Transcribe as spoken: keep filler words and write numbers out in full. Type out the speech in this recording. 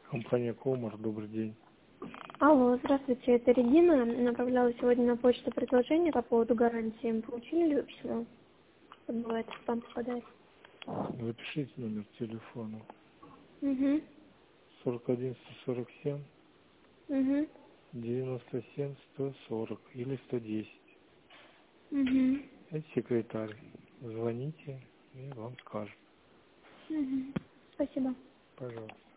Компания Комар, добрый день. Алло, здравствуйте, это Регина. Направляла сегодня на почту предложение по поводу гарантии. Получили ли письмо? Бывает, в спам попадает. Запишите номер телефона. Угу. сорок один сто сорок семь Угу. девяносто семь сто сорок или сто десять. Угу. Это секретарь. Звоните и вам скажут. Угу. Спасибо. Пожалуйста.